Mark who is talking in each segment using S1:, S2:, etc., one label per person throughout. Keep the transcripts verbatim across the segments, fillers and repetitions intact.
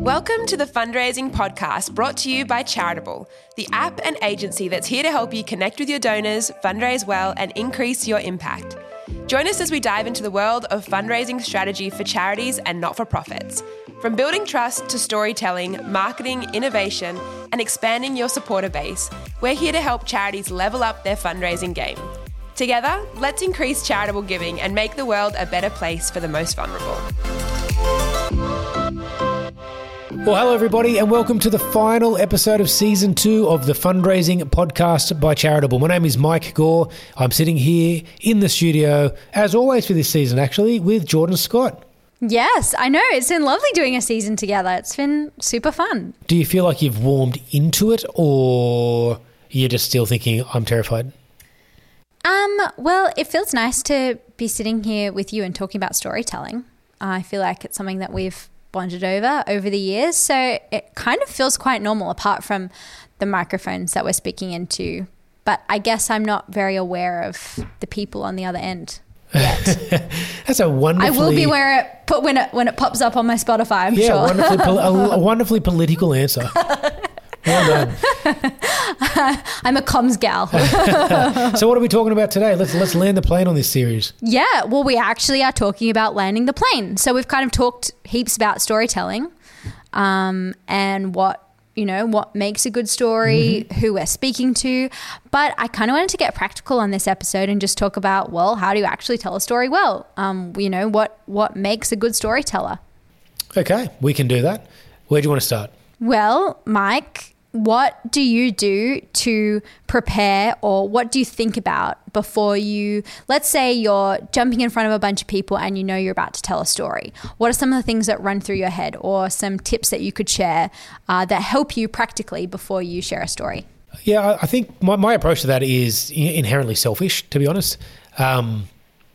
S1: Welcome to the Fundraising Podcast, brought to you by Charitable, the app and agency that's here to help you connect with your donors, fundraise well, and increase your impact. Join us as we dive into the world of fundraising strategy for charities and not-for-profits. From building trust to storytelling, marketing, innovation, and expanding your supporter base, we're here to help charities level up their fundraising game. Together, let's increase charitable giving and make the world a better place for the most vulnerable.
S2: Well, hello everybody and welcome to the final episode of season two of the Fundraising Podcast by Charitable. My name is Mike Gore. I'm sitting here in the studio, as always for this season actually, with Jordan Scott.
S3: Yes, I know. It's been lovely doing a season together. It's been super fun.
S2: Do you feel like you've warmed into it, or you're just still thinking, I'm terrified?
S3: Um, well, it feels nice to be sitting here with you and talking about storytelling. I feel like it's something that we've bonded over over the years, so it kind of feels quite normal apart from the microphones that we're speaking into. But I guess I'm not very aware of the people on the other end yet.
S2: That's a wonderfully...
S3: I will be where it put when it when it pops up on my Spotify, I'm
S2: yeah,
S3: sure.
S2: Wonderfully pol- a, a wonderfully political answer. Well done.
S3: I'm a comms gal.
S2: So what are we talking about today? Let's let's land the plane on this series.
S3: Yeah, well, we actually are talking about landing the plane. So we've kind of talked heaps about storytelling, um, and what, you know, what makes a good story, mm-hmm. who we're speaking to. But I kind of wanted to get practical on this episode and just talk about, well, how do you actually tell a story well? Um, you know, what what makes a good storyteller? Okay,
S2: we can do that. Where do you want to start?
S3: Well, Mike, what do you do to prepare, or what do you think about before you, let's say you're jumping in front of a bunch of people and you know you're about to tell a story. What are some of the things that run through your head, or some tips that you could share uh, that help you practically before you share a story?
S2: Yeah, I think my, my approach to that is inherently selfish, to be honest. Um,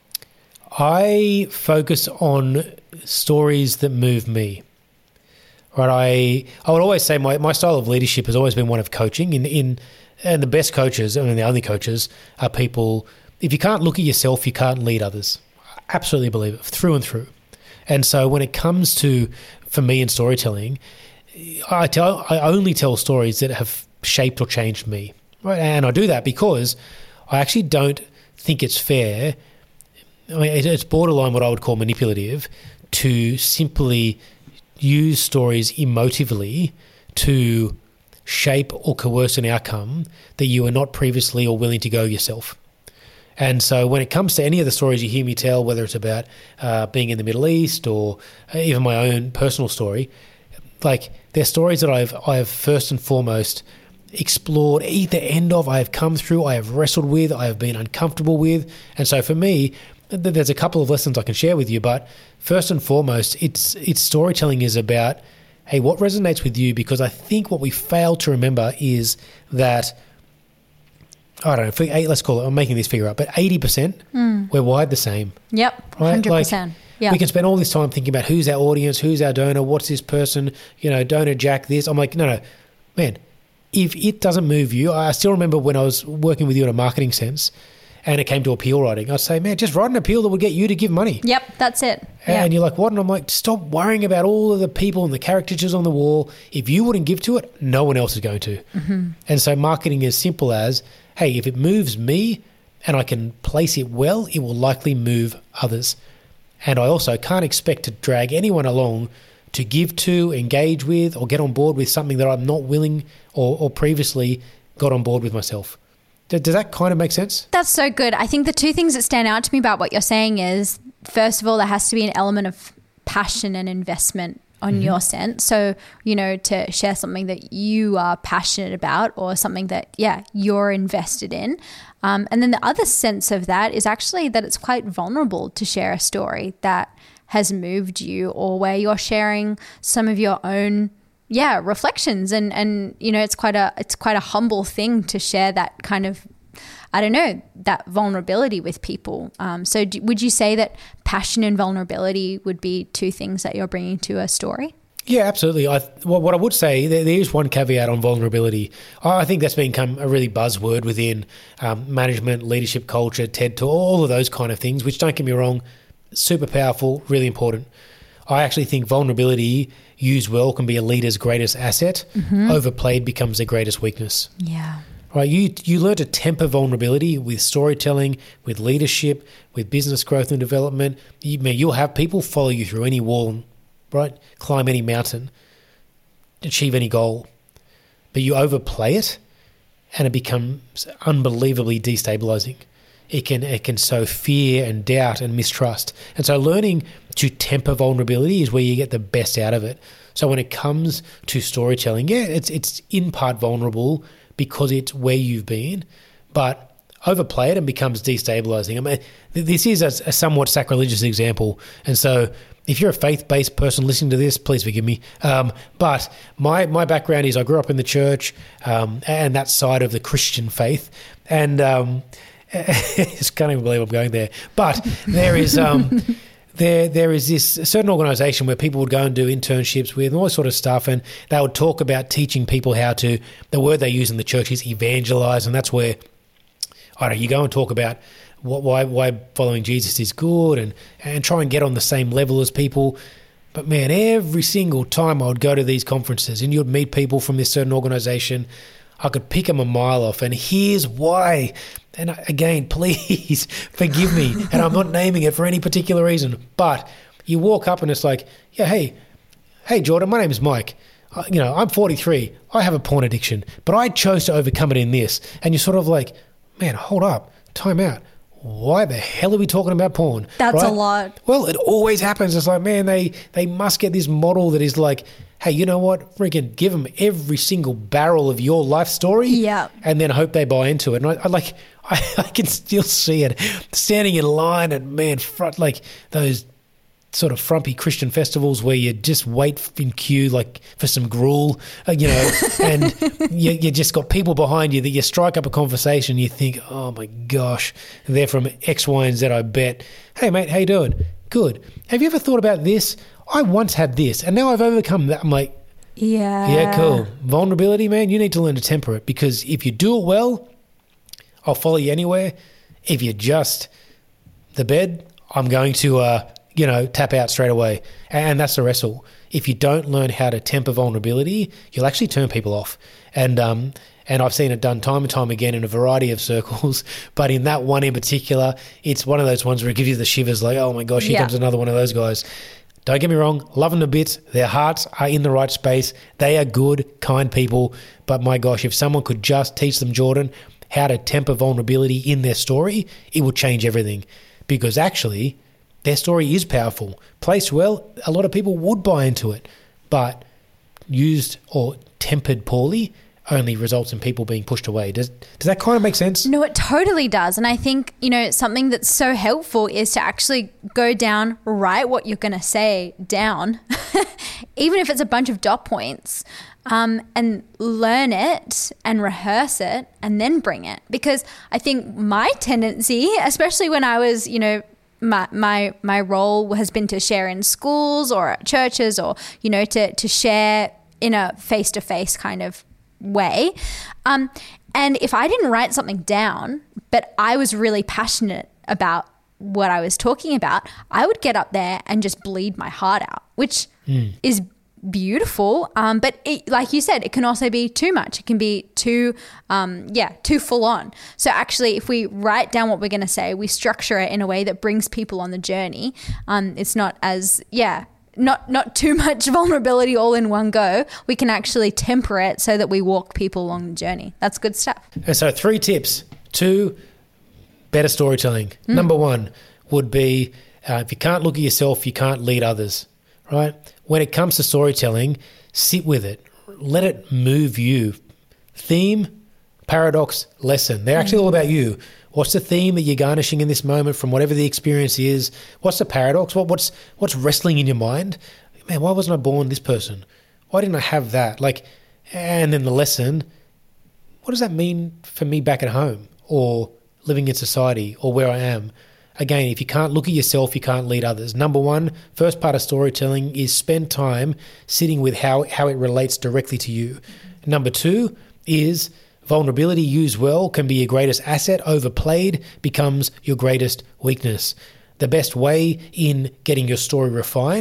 S2: I focus on stories that move me. Right, I I would always say my, my style of leadership has always been one of coaching. In in and the best coaches, I mean the only coaches, are people. If you can't look at yourself, you can't lead others. I absolutely believe it through and through. And so when it comes to, for me in storytelling, I tell I only tell stories that have shaped or changed me. Right, and I do that because I actually don't think it's fair. I mean, it's borderline what I would call manipulative to simply use stories emotively to shape or coerce an outcome that you are not previously or willing to go yourself. And so when it comes to any of the stories you hear me tell, whether it's about uh, being in the Middle East or even my own personal story, like they're stories that I've I've first and foremost explored either end of, I have come through, I have wrestled with, I have been uncomfortable with. And so for me, there's a couple of lessons I can share with you, but first and foremost, it's it's storytelling is about, hey, what resonates with you? Because I think what we fail to remember is that, I don't know, for eight, let's call it, I'm making this figure up, but eighty percent, mm. we're wired the same.
S3: Yep,
S2: right?
S3: one hundred percent.
S2: Like,
S3: yeah.
S2: We can spend all this time thinking about who's our audience, who's our donor, what's this person, you know, donor Jack this. I'm like, no, no, man, if it doesn't move you, I still remember when I was working with you in a marketing sense, and it came to appeal writing, I'd say, man, just write an appeal that would get you to give money.
S3: Yep, that's it.
S2: And
S3: yeah.
S2: you're like, what? And I'm like, stop worrying about all of the people and the caricatures on the wall. If you wouldn't give to it, no one else is going to. Mm-hmm. And so marketing is simple as, hey, if it moves me and I can place it well, it will likely move others. And I also can't expect to drag anyone along to give to, engage with, or get on board with something that I'm not willing or, or previously got on board with myself. Does that kind of make sense?
S3: That's so good. I think the two things that stand out to me about what you're saying is, first of all, there has to be an element of passion and investment on mm-hmm. your sense. So, you know, to share something that you are passionate about, or something that, yeah, you're invested in. Um, and then the other sense of that is actually that it's quite vulnerable to share a story that has moved you, or where you're sharing some of your own Yeah, reflections, and and you know, it's quite a it's quite a humble thing to share that kind of, I don't know, that vulnerability with people. Um, so do, would you say that passion and vulnerability would be two things that you're bringing to a story?
S2: Yeah, absolutely. I, well, what I would say, there, there is one caveat on vulnerability. I think that's become a really buzzword within um, management, leadership culture, TED Talk, all of those kind of things, which, don't get me wrong, super powerful, really important. I actually think vulnerability used well can be a leader's greatest asset. Mm-hmm. Overplayed becomes their greatest weakness.
S3: Yeah.
S2: Right, you you learn to temper vulnerability with storytelling, with leadership, with business growth and development. You, man, you'll have people follow you through any wall, right? Climb any mountain, achieve any goal. But you overplay it and it becomes unbelievably destabilizing. It can it can sow fear and doubt and mistrust. And so learning to temper vulnerability is where you get the best out of it. So when it comes to storytelling, yeah, it's it's in part vulnerable because it's where you've been, but overplay it and becomes destabilizing. I mean, this is a, a somewhat sacrilegious example. And so if you're a faith-based person listening to this, please forgive me. Um, but my, my background is I grew up in the church um, and that side of the Christian faith. And um, I just can't even believe I'm going there. But there is... Um, There, there is this certain organisation where people would go and do internships with and all this sort of stuff, and they would talk about teaching people how to, the word they use in the church is evangelise, and that's where, I don't know, you go and talk about what, why why following Jesus is good and, and try and get on the same level as people. But man, every single time I would go to these conferences and you'd meet people from this certain organisation, I could pick them a mile off, and here's why. And again, please forgive me, and I'm not naming it for any particular reason, but you walk up and it's like, yeah, hey, hey, Jordan, my name is Mike. Uh, you know, I'm forty-three. I have a porn addiction, but I chose to overcome it in this. And you're sort of like, man, hold up, time out. Why the hell are we talking about porn?
S3: That's
S2: right?
S3: a lot.
S2: Well, it always happens. It's like, man, they, they must get this model that is like, hey, you know what? Freaking give them every single barrel of your life story,
S3: yeah,
S2: and then hope they buy into it. And I, I like, I, I can still see it standing in line at man front like those sort of frumpy Christian festivals where you just wait in queue like for some gruel, uh, you know, and you, you just got people behind you that you strike up a conversation. You think, oh my gosh, they're from X, Y, and Z. I bet. Hey mate, how you doing? Good. Have you ever thought about this? I once had this, and now I've overcome that. I'm like,
S3: yeah,
S2: yeah, cool. Vulnerability, man, you need to learn to temper it, because if you do it well, I'll follow you anywhere. If you're just the bed, I'm going to, uh, you know, tap out straight away. And that's the wrestle. If you don't learn how to temper vulnerability, you'll actually turn people off. And um, and I've seen it done time and time again in a variety of circles. But in that one in particular, it's one of those ones where it gives you the shivers, like, oh my gosh, here
S3: yeah.
S2: comes another one of those guys. Don't get me wrong, love them to bits. Their hearts are in the right space. They are good, kind people. But my gosh, if someone could just teach them, Jordan, how to temper vulnerability in their story, it would change everything. Because actually, their story is powerful. Placed well, a lot of people would buy into it. But used or tempered poorly only results in people being pushed away. Does does that kind of make sense?
S3: No, it totally does. And I think, you know, something that's so helpful is to actually go down, write what you're going to say down, even if it's a bunch of dot points, um, and learn it and rehearse it and then bring it. Because I think my tendency, especially when I was, you know, my my my role has been to share in schools or at churches, or, you know, to to share in a face-to-face kind of way. Um, and if I didn't write something down, but I was really passionate about what I was talking about, I would get up there and just bleed my heart out, which mm. is beautiful. Um, but it, like you said, it can also be too much. It can be too, um, yeah, too full on. So actually, if we write down what we're going to say, we structure it in a way that brings people on the journey. Um, it's not as, yeah, not not too much vulnerability all in one go. We can actually temper it so that we walk people along the journey. That's good stuff.
S2: And so three tips to better storytelling. Mm. Number one would be, uh, if you can't look at yourself, you can't lead others, right? When it comes to storytelling, sit with it. Let it move you. Theme, paradox, lesson. They're actually mm. all about you. What's the theme that you're garnishing in this moment from whatever the experience is? What's the paradox? What, what's what's wrestling in your mind? Man, why wasn't I born this person? Why didn't I have that? Like, and then the lesson, what does that mean for me back at home or living in society or where I am? Again, if you can't look at yourself, you can't lead others. Number one, first part of storytelling is spend time sitting with how, how it relates directly to you. Number two is vulnerability used well can be your greatest asset. Overplayed becomes your greatest weakness. The best way in getting your story refined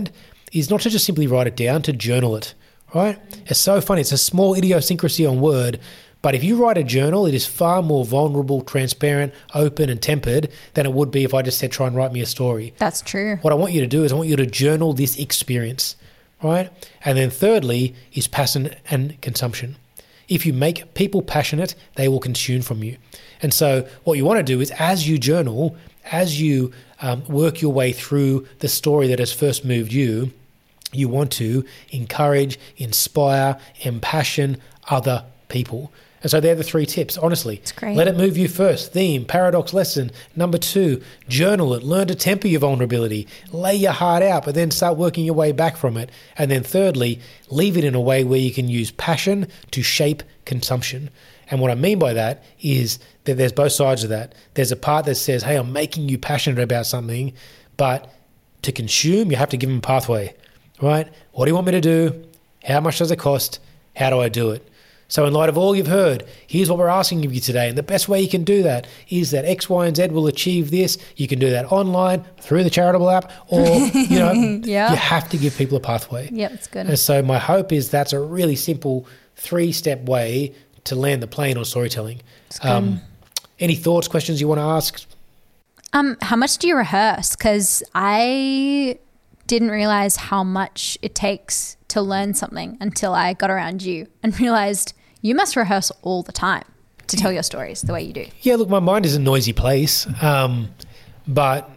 S2: is not to just simply write it down, to journal it, right? It's so funny. It's a small idiosyncrasy on Word, but if you write a journal, it is far more vulnerable, transparent, open, and tempered than it would be if I just said, try and write me a story.
S3: That's true.
S2: What I want you to do is I want you to journal this experience, right? And then thirdly is passion and consumption. If you make people passionate, they will consume from you. And so what you want to do is as you journal, as you um, work your way through the story that has first moved you, you want to encourage, inspire, impassion other people. And so they're the three tips, honestly.
S3: It's great.
S2: Let it move you first. Theme, paradox, lesson. Number two, journal it. Learn to temper your vulnerability. Lay your heart out, but then start working your way back from it. And then thirdly, leave it in a way where you can use passion to shape consumption. And what I mean by that is that there's both sides of that. There's a part that says, hey, I'm making you passionate about something, but to consume, you have to give them a pathway, right? What do you want me to do? How much does it cost? How do I do it? So in light of all you've heard, here's what we're asking of you today. And the best way you can do that is that X, Y, and Z will achieve this. You can do that online through the Charitable app, or, you know,
S3: yeah.
S2: you have to give people a pathway.
S3: Yep, it's good.
S2: And so my hope is that's a really simple three-step way to land the plane on storytelling. Um, any thoughts, questions you want to ask?
S3: Um, how much do you rehearse? Because I didn't realize how much it takes to learn something until I got around you and realized you must rehearse all the time to tell your stories the way you do.
S2: Yeah, look, my mind is a noisy place, um, but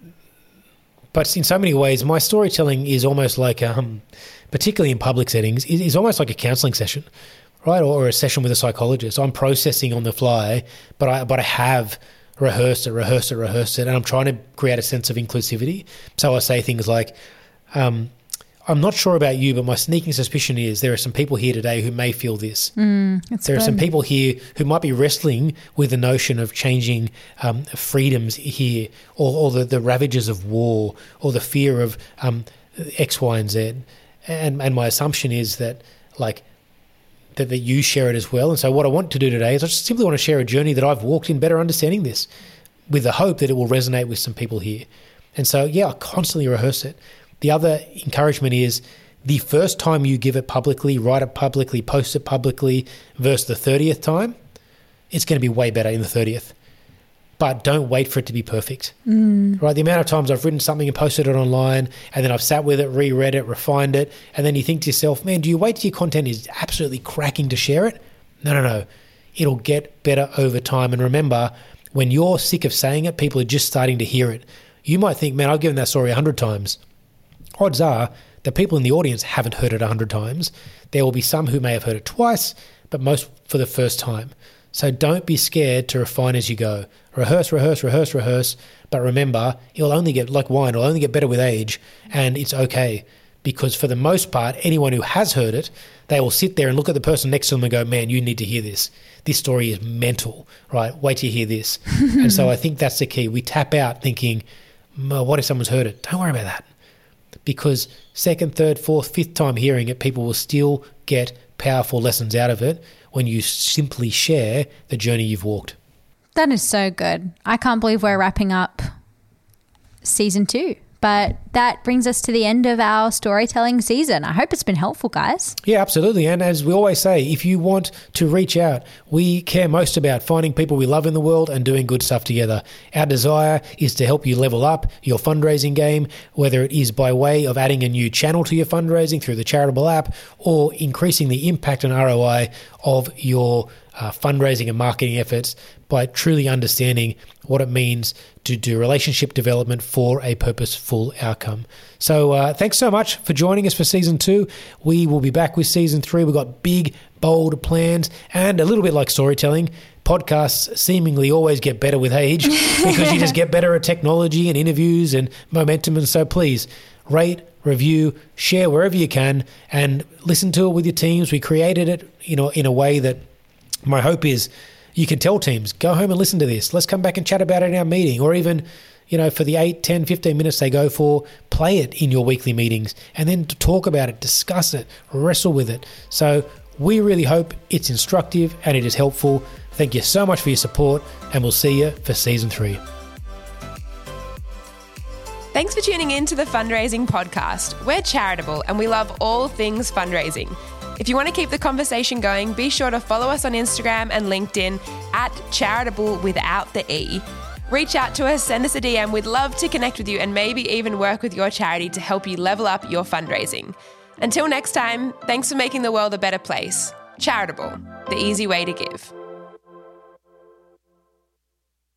S2: but in so many ways, my storytelling is almost like, um, particularly in public settings, is, is almost like a counselling session, right, or, or a session with a psychologist. I'm processing on the fly, but I but I have rehearsed it, rehearsed it, rehearsed it, and I'm trying to create a sense of inclusivity. So I say things like, um, I'm not sure about you, but my sneaking suspicion is there are some people here today who may feel this.
S3: Mm,
S2: there
S3: good.
S2: are some people here who might be wrestling with the notion of changing um, freedoms here, or, or the, the ravages of war, or the fear of um, X, Y, and Z. And, and my assumption is that, like, that, that you share it as well. And so what I want to do today is I just simply want to share a journey that I've walked in better understanding this, with the hope that it will resonate with some people here. And so, yeah, I constantly rehearse it. The other encouragement is the first time you give it publicly, write it publicly, post it publicly, versus the thirtieth time, it's going to be way better in the thirtieth. But don't wait for it to be perfect,
S3: mm.
S2: right? The amount of times I've written something and posted it online, and then I've sat with it, reread it, refined it, and then you think to yourself, man, do you wait till your content is absolutely cracking to share it? No, no, no. It'll get better over time. And remember, when you're sick of saying it, people are just starting to hear it. You might think, man, I've given that story a hundred times. Odds are that people in the audience haven't heard it a hundred times. There will be some who may have heard it twice, but most for the first time. So don't be scared to refine as you go. Rehearse, rehearse, rehearse, rehearse. But remember, it'll only get, like wine, it'll only get better with age, and it's okay. Because for the most part, anyone who has heard it, they will sit there and look at the person next to them and go, man, you need to hear this. This story is mental, right? Wait till you hear this. And so I think that's the key. We tap out thinking, what if someone's heard it? Don't worry about that. Because second, third, fourth, fifth time hearing it, people will still get powerful lessons out of it when you simply share the journey you've walked.
S3: That is so good. I can't believe we're wrapping up season two. But that brings us to the end of our storytelling season. I hope it's been helpful, guys.
S2: Yeah, absolutely. And as we always say, if you want to reach out, we care most about finding people we love in the world and doing good stuff together. Our desire is to help you level up your fundraising game, whether it is by way of adding a new channel to your fundraising through the Charitable app, or increasing the impact and R O I of your uh, fundraising and marketing efforts by truly understanding what it means to do relationship development for a purposeful outcome. So uh, thanks so much for joining us for season two. We will be back with season three. We've got big, bold plans, and a little bit like storytelling, podcasts seemingly always get better with age because you just get better at technology and interviews and momentum. And so please rate, review, share wherever you can, and listen to it with your teams. We created it, you know, in a way that my hope is you can tell teams, go home and listen to this. Let's come back and chat about it in our meeting. Or even, you know, for the eight, ten, fifteen minutes they go for, play it in your weekly meetings and then to talk about it, discuss it, wrestle with it. So we really hope it's instructive and it is helpful. Thank you so much for your support, and we'll see you for season three.
S1: Thanks for tuning in to the Fundraising Podcast. We're charitable and we love all things fundraising. If you want to keep the conversation going, be sure to follow us on Instagram and LinkedIn at charitable without the E. Reach out to us, send us a D M. We'd love to connect with you and maybe even work with your charity to help you level up your fundraising. Until next time, thanks for making the world a better place. Charitable, the easy way to give.